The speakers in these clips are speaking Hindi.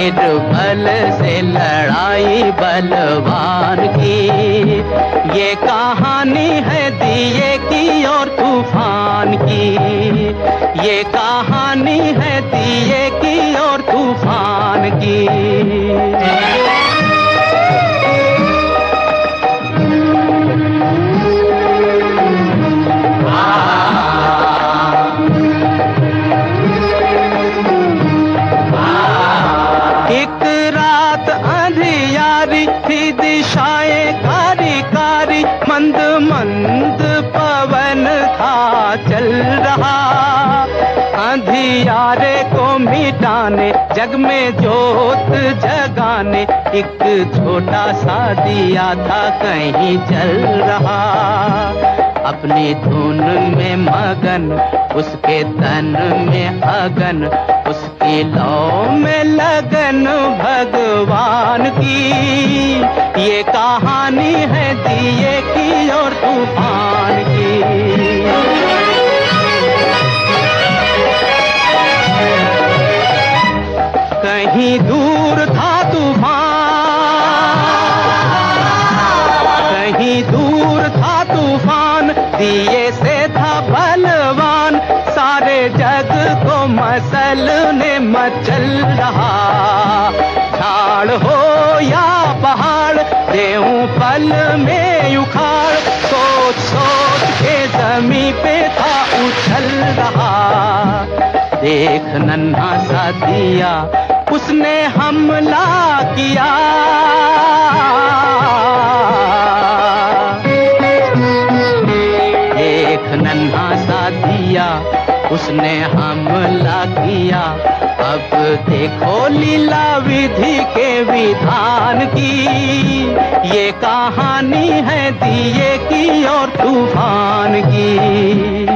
निर्बल से लड़ाई बलवान की। ये कहानी है दिए की और तूफान की। ये कहानी है दिए की और तूफान की। एक रात अंधियारी थी, दिशाएं कारी कारी, मंद मंद पवन था चल रहा। अंधियारे को मिटाने, जग में जोत जगाने, एक छोटा सा दिया था कहीं जल रहा। अपनी धुन में मगन, उसके तन में अगन, उसकी लौ में लगन भगवान की। ये कहानी है दिए की और तूफान की। कहीं दूर था तूफान, कहीं दूर था तूफान, दिए से था बलवान। सारे जग को मसलने मचल रहा। झाड़ हो या पहाड़, देऊं पल में उखाड़, सोच सोच के जमी पे था उछल रहा। देख नन्हा सा दिया, उसने हमला किया। देख नन्हा सा दिया, उसने हमला किया। अब देखो लीला विधि के विधान की। ये कहानी है दिए की और तूफान की।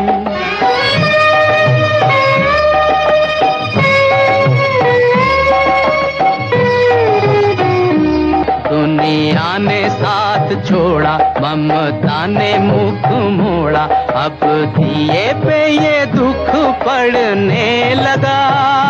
दुनिया ने साथ छोड़ा, ममता ने मुख मोड़ा, अब दिए पे ये दुख पड़ने लगा।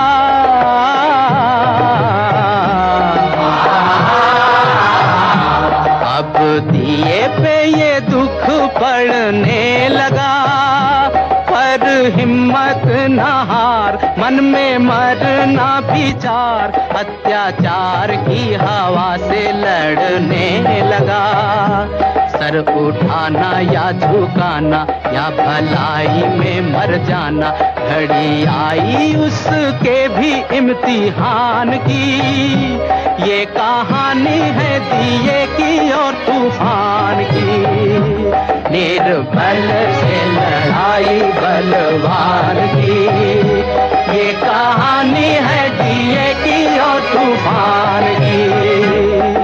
अब दिए पे ये दुख पड़ने लगा। पर हिम्मत न हार, मन में मरना विचार, अत्याचार की हवा से लड़ने लगा। सर उठाना या झुकाना, या भलाई में मर जाना, घड़ी आई उसके भी इम्तिहान की। ये कहानी है दिए की और तूफान की। निर्बल से लड़ाई बलवान की। ये कहानी है दिए की और तूफान की।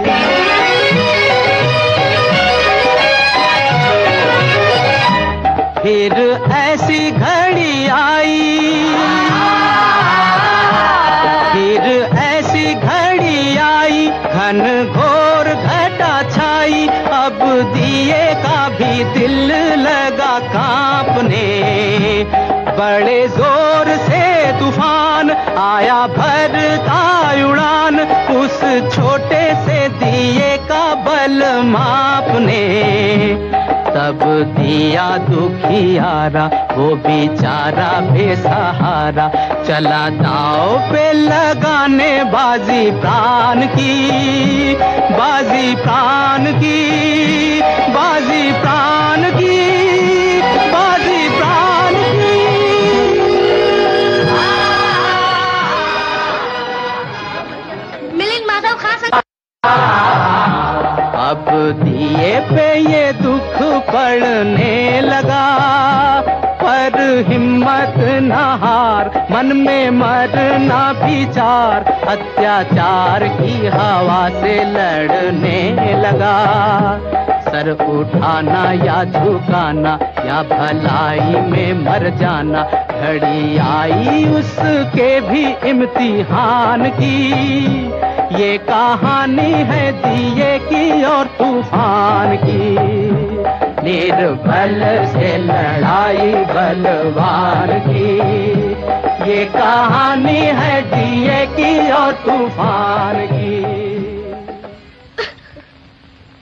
फिर ऐसी घड़ी आई, फिर ऐसी घड़ी आई, घन घोर घटा छाई। अब दिए का भी दिल लगा कांपने। बड़े जोर से तूफान आया भरता उड़ान, उस छोटे से दिए का बल मापने। तब दिया दुखियारा, वो बेचारा बेसहारा, चला दाव पे लगाने बाजी प्राण की। बाजी प्राण की, बाजी प्राण की, बाजी प्राण की। मिलिंद माधव खा सकते। अब दिए पे ये दुख पड़ने लगा। पर हिम्मत न हार, मन में मरना विचार, अत्याचार की हवा से लड़ने लगा। सर उठाना या झुकाना, या भलाई में मर जाना, घड़ी आई उसके भी इम्तिहान की। ये कहानी है दिए की और तूफान की। निर्बल से लड़ाई बलवान की। ये ये कहानी है दिए की और तूफान की।